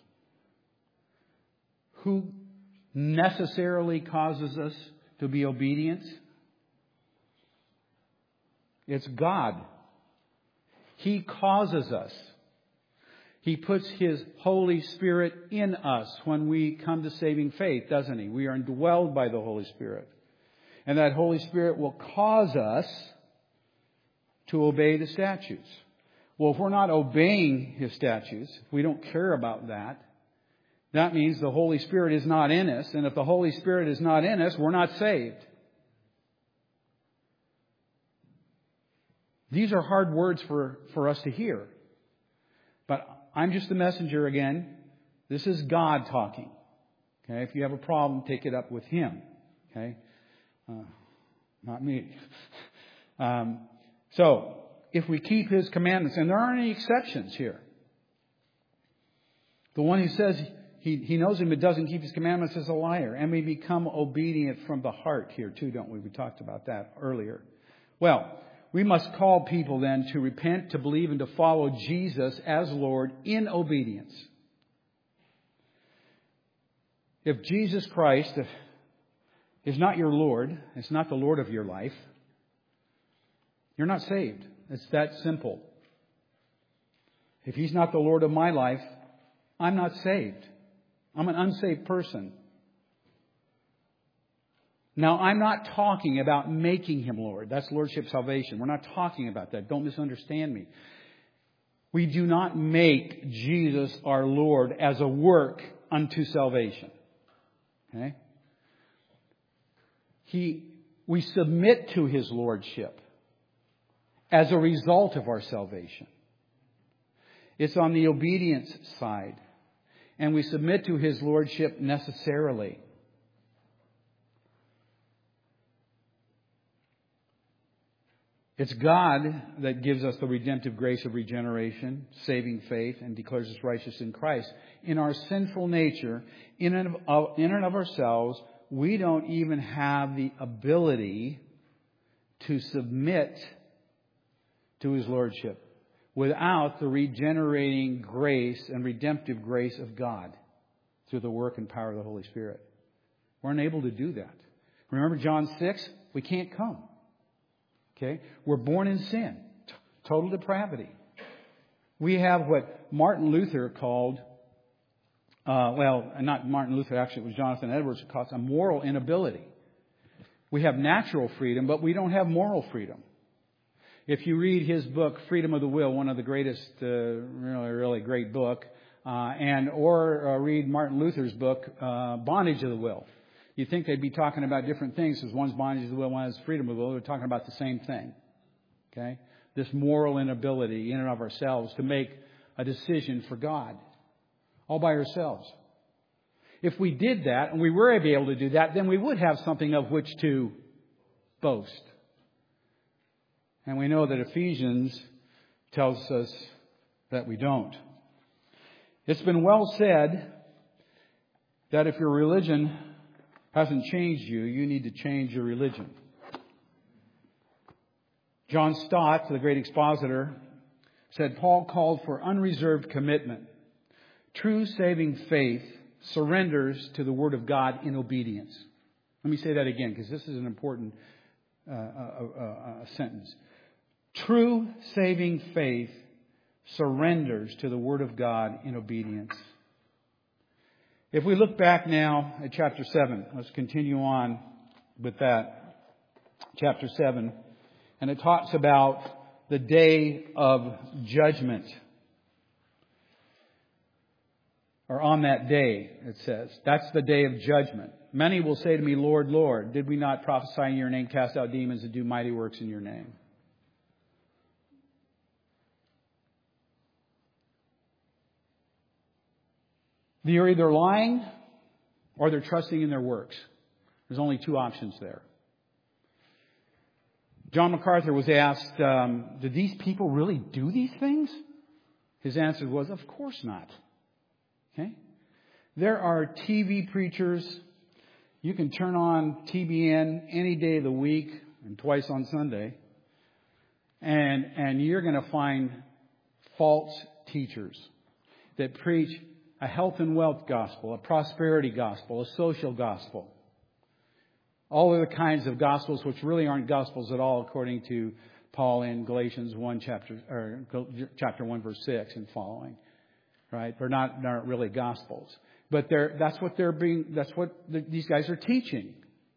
Who necessarily causes us to be obedient? It's God. He causes us. He puts His Holy Spirit in us when we come to saving faith, doesn't He? We are indwelled by the Holy Spirit. And that Holy Spirit will cause us to obey the statutes. Well, if we're not obeying His statutes, if we don't care about that, that means the Holy Spirit is not in us. And if the Holy Spirit is not in us, we're not saved. These are hard words for us to hear. But I'm just the messenger again. This is God talking. Okay? If you have a problem, take it up with Him. Okay? Not me. So, if we keep His commandments, and there aren't any exceptions here. The one who says he knows Him but doesn't keep His commandments is a liar. And we become obedient from the heart here too, don't we? We talked about that earlier. Well, we must call people then to repent, to believe, and to follow Jesus as Lord in obedience. If Jesus Christ is not your Lord, it's not the Lord of your life, you're not saved. It's that simple. If He's not the Lord of my life, I'm not saved. I'm an unsaved person. Now, I'm not talking about making Him Lord. That's Lordship salvation. We're not talking about that. Don't misunderstand me. We do not make Jesus our Lord as a work unto salvation. Okay? We submit to His Lordship as a result of our salvation. It's on the obedience side. And we submit to His Lordship necessarily. It's God that gives us the redemptive grace of regeneration, saving faith, and declares us righteous in Christ. In our sinful nature, in and of ourselves, we don't even have the ability to submit to His Lordship without the regenerating grace and redemptive grace of God through the work and power of the Holy Spirit. We're unable to do that. Remember John 6? We can't come. Okay? We're born in sin. Total depravity. We have what Martin Luther called, not Martin Luther, actually it was Jonathan Edwards who called it a moral inability. We have natural freedom, but we don't have moral freedom. If you read his book, Freedom of the Will, one of the greatest, really great book, or read Martin Luther's book, Bondage of the Will. You'd think they'd be talking about different things, because one's bondage of the will, one is freedom of the will. They're talking about the same thing. Okay? This moral inability in and of ourselves to make a decision for God. All by ourselves. If we did that, and we were able to do that, then we would have something of which to boast. And we know that Ephesians tells us that we don't. It's been well said that if your religion hasn't changed you, you need to change your religion. John Stott, the great expositor, said Paul called for unreserved commitment. True saving faith surrenders to the Word of God in obedience. Let me say that again, because this is an important sentence. True saving faith surrenders to the Word of God in obedience. If we look back now at chapter 7, let's continue on with that. Chapter 7. And it talks about the day of judgment. Or on that day, it says. That's the day of judgment. Many will say to me, Lord, Lord, did we not prophesy in your name, cast out demons, and do mighty works in your name? They're either lying or they're trusting in their works. There's only two options there. John MacArthur was asked, did these people really do these things? His answer was, of course not. Okay? There are TV preachers. You can turn on TBN any day of the week and twice on Sunday. And you're going to find false teachers that preach a health and wealth gospel, a prosperity gospel, a social gospel. All of the kinds of gospels which really aren't gospels at all, according to Paul in Galatians 1 chapter 1 verse 6 and following. Right? They're not really gospels. But that's what these guys are teaching.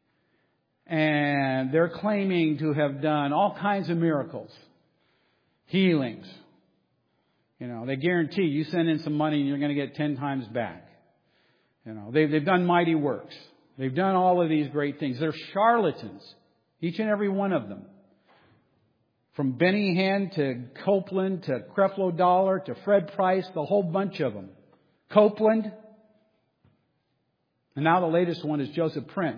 And they're claiming to have done all kinds of miracles. Healings. You know, they guarantee you send in some money and you're going to get 10 times back. You know, they've done mighty works. They've done all of these great things. They're charlatans. Each and every one of them. From Benny Hinn to Copeland to Creflo Dollar to Fred Price, the whole bunch of them. Copeland. And now the latest one is Joseph Prince.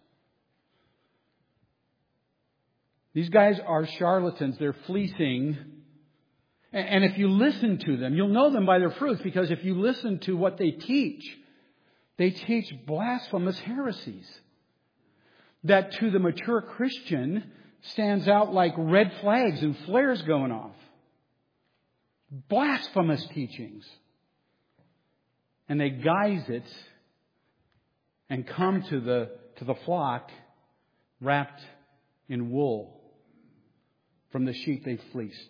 These guys are charlatans. They're fleecing. And if you listen to them, you'll know them by their fruits. Because if you listen to what they teach blasphemous heresies. That to the mature Christian stands out like red flags and flares going off. Blasphemous teachings. And they guise it and come to the flock wrapped in wool from the sheep they fleeced.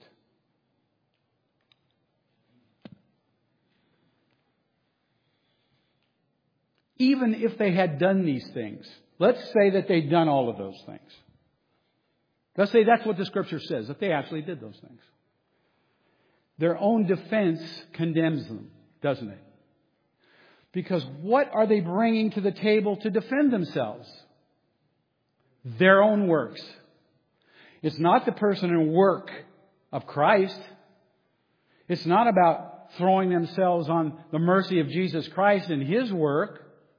Even if they had done these things, let's say that they'd done all of those things. Let's say that's what the Scripture says, that they actually did those things. Their own defense condemns them, doesn't it? Because what are they bringing to the table to defend themselves? Their own works. It's not the person and work of Christ. It's not about throwing themselves on the mercy of Jesus Christ and His work.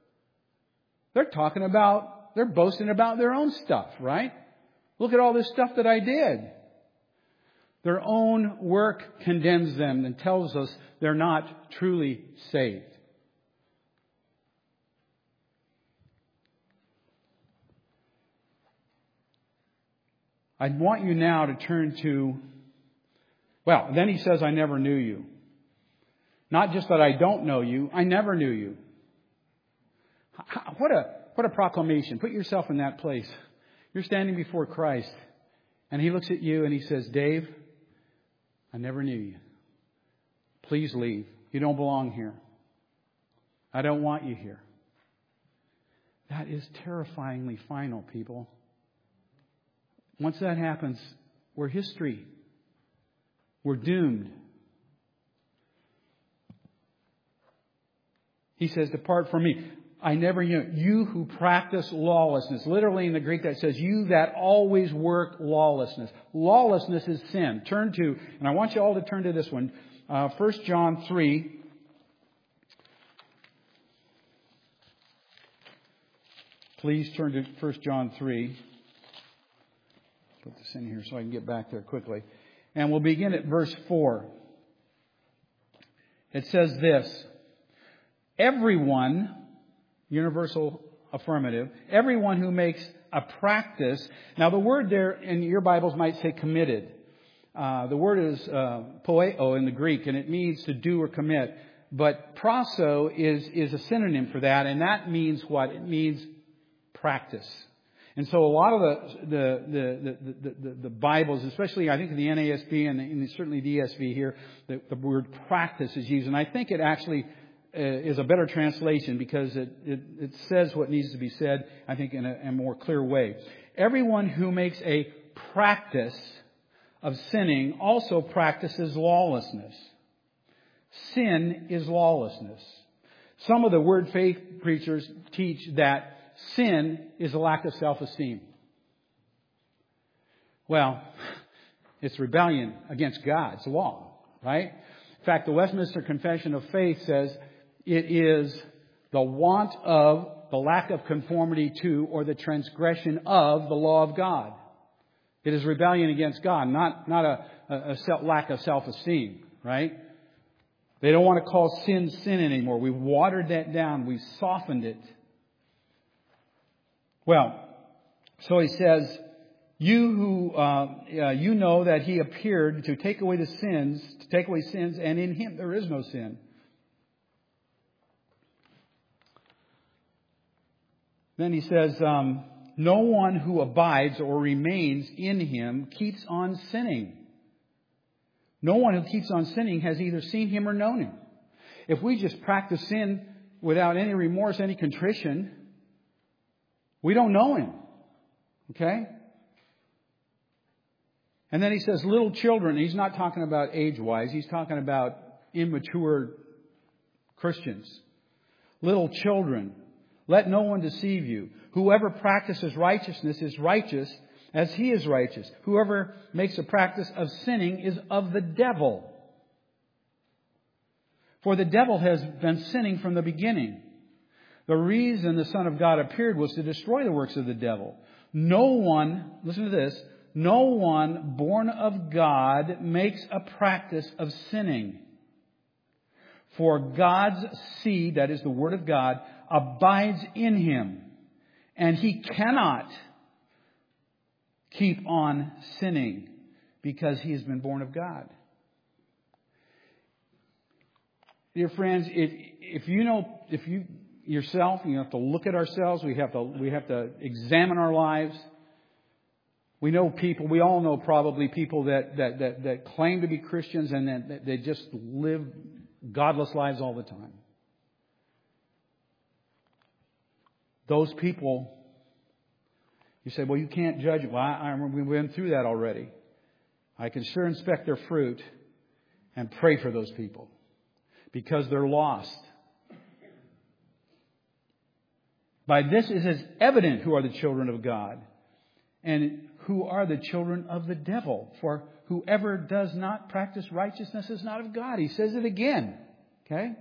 They're boasting about their own stuff, right? Look at all this stuff that I did. Their own work condemns them and tells us they're not truly saved. I want you now to turn to, then he says, I never knew you. Not just that I don't know you, I never knew you. What a proclamation. Put yourself in that place. You're standing before Christ and He looks at you and He says, Dave, I never knew you. Please leave. You don't belong here. I don't want you here. That is terrifyingly final, people. Once that happens, we're history. We're doomed. He says, depart from me. I never knew you who practice lawlessness. Literally in the Greek that says, you that always work lawlessness. Lawlessness is sin. And I want you all to turn to this one. 1 John 3. Please turn to 1 John 3. Put this in here so I can get back there quickly. And we'll begin at verse 4. It says this. Everyone, universal affirmative, everyone who makes a practice. Now the word there in your Bibles might say committed. The word is poeo in the Greek, and it means to do or commit. But proso is a synonym for that, and that means what? It means practice. And so a lot of the Bibles, especially I think in the NASB and certainly the ESV here, the word practice is used. And I think it actually is a better translation because it says what needs to be said, I think, in a more clear way. Everyone who makes a practice of sinning also practices lawlessness. Sin is lawlessness. Some of the word faith preachers teach that sin is a lack of self-esteem. Well, it's rebellion against God's law, right? In fact, the Westminster Confession of Faith says it is the want of, the lack of conformity to, or the transgression of the law of God. It is rebellion against God, not a lack of self-esteem, right? They don't want to call sin sin anymore. We watered that down. We softened it. Well, so he says, you know that he appeared to take away sins, and in him there is no sin. Then he says, no one who abides or remains in him keeps on sinning. No one who keeps on sinning has either seen him or known him. If we just practice sin without any remorse, any contrition, we don't know him. Okay? And then he says, little children. He's not talking about age-wise. He's talking about immature Christians. Little children, let no one deceive you. Whoever practices righteousness is righteous as he is righteous. Whoever makes a practice of sinning is of the devil. For the devil has been sinning from the beginning. The reason the Son of God appeared was to destroy the works of the devil. No one, listen to this, no one born of God makes a practice of sinning. For God's seed, that is the Word of God, abides in him. And he cannot keep on sinning because he has been born of God. Dear friends, if you yourself, you have to look at ourselves. We have to examine our lives. We know people. We all know probably people that claim to be Christians and that they just live godless lives all the time. Those people, you say, well, you can't judge it. Well, we went through that already. I can sure inspect their fruit and pray for those people because they're lost. By this it is evident who are the children of God and who are the children of the devil. For whoever does not practice righteousness is not of God. He says it again. Okay?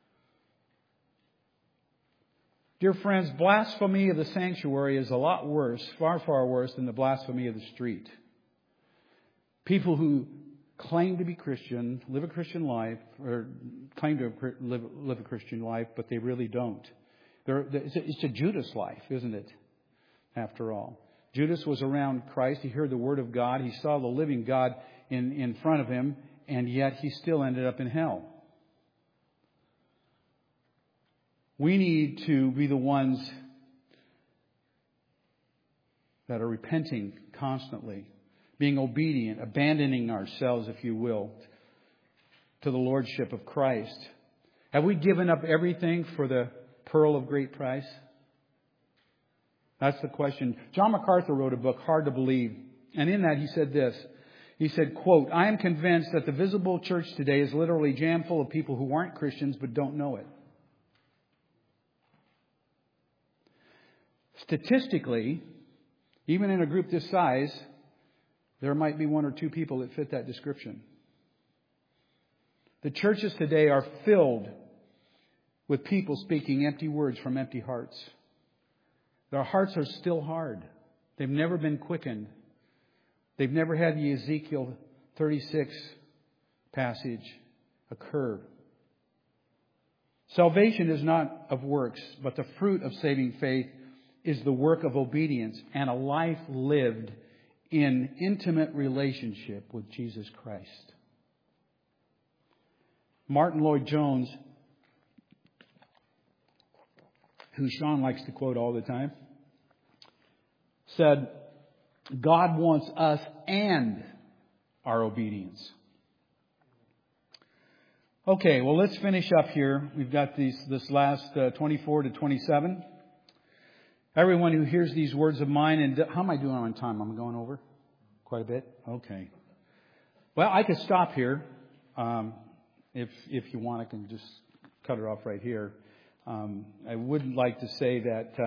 Dear friends, blasphemy of the sanctuary is a lot worse, far, far worse than the blasphemy of the street. People who claim to be Christian, live a Christian life, or claim to live a Christian life, but they really don't. It's a Judas life, isn't it? After all. Judas was around Christ. He heard the Word of God. He saw the living God in front of him, and yet he still ended up in hell. We need to be the ones that are repenting constantly, being obedient, abandoning ourselves, if you will, to the Lordship of Christ. Have we given up everything for the pearl of great price? That's the question. John MacArthur wrote a book, Hard to Believe. And in that he said this. He said, quote, I am convinced that the visible church today is literally jam full of people who aren't Christians but don't know it. Statistically, even in a group this size, there might be one or two people that fit that description. The churches today are filled with people speaking empty words from empty hearts. Their hearts are still hard. They've never been quickened. They've never had the Ezekiel 36 passage occur. Salvation is not of works, but the fruit of saving faith is the work of obedience and a life lived in intimate relationship with Jesus Christ. Martin Lloyd-Jones, who Sean likes to quote all the time, said, God wants us and our obedience. Okay, well, let's finish up here. We've got this last 24 to 27. Everyone who hears these words of mine, and how am I doing on time? I'm going over quite a bit? Okay. Well, I could stop here. If you want, I can just cut it off right here. I would like to say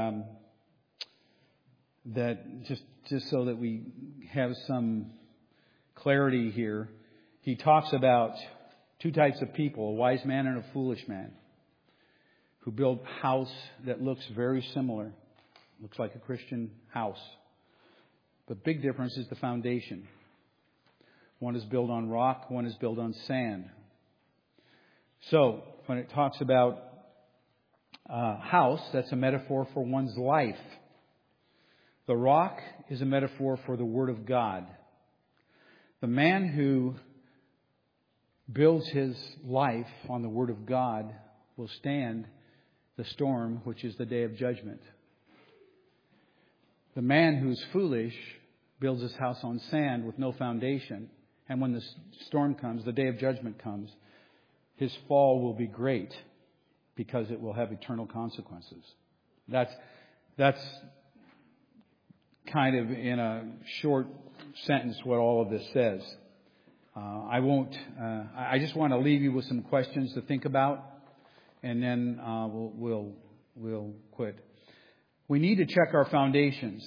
that just so that we have some clarity here, he talks about two types of people, a wise man and a foolish man, who build a house that looks very similar. Looks like a Christian house. The big difference is the foundation. One is built on rock, one is built on sand. So, when it talks about house, that's a metaphor for one's life. The rock is a metaphor for the Word of God. The man who builds his life on the Word of God will stand the storm, which is the day of judgment. The man who's foolish builds his house on sand with no foundation. And when the storm comes, the day of judgment comes, his fall will be great because it will have eternal consequences. That's kind of in a short sentence what all of this says. I just want to leave you with some questions to think about, and then we'll quit. We need to check our foundations.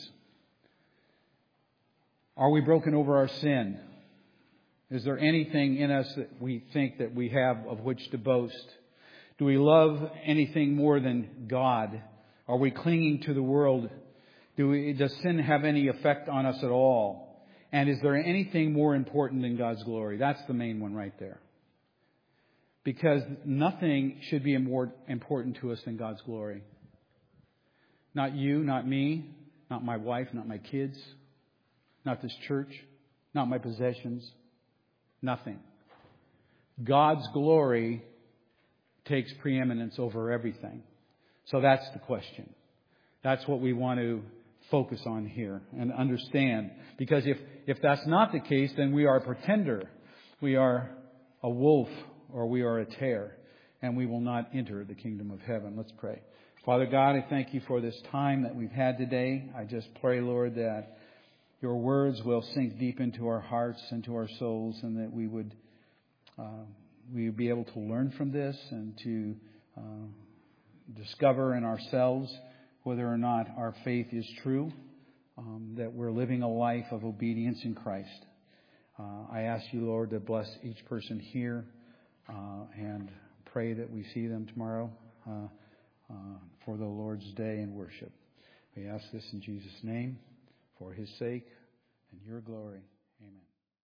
Are we broken over our sin? Is there anything in us that we think that we have of which to boast? Do we love anything more than God? Are we clinging to the world? Does sin have any effect on us at all? And is there anything more important than God's glory? That's the main one right there. Because nothing should be more important to us than God's glory. Not you, not me, not my wife, not my kids, not this church, not my possessions. Nothing. God's glory takes preeminence over everything. So that's the question. That's what we want to focus on here and understand. Because if that's not the case, then we are a pretender. We are a wolf or we are a tear. And we will not enter the kingdom of heaven. Let's pray. Father God, I thank you for this time that we've had today. I just pray, Lord, that your words will sink deep into our hearts and to our souls, and that we would be able to learn from this and to discover in ourselves whether or not our faith is true, that we're living a life of obedience in Christ. I ask you, Lord, to bless each person here and pray that we see them tomorrow for the Lord's day in worship. We ask this in Jesus' name, for His sake and your glory. Amen.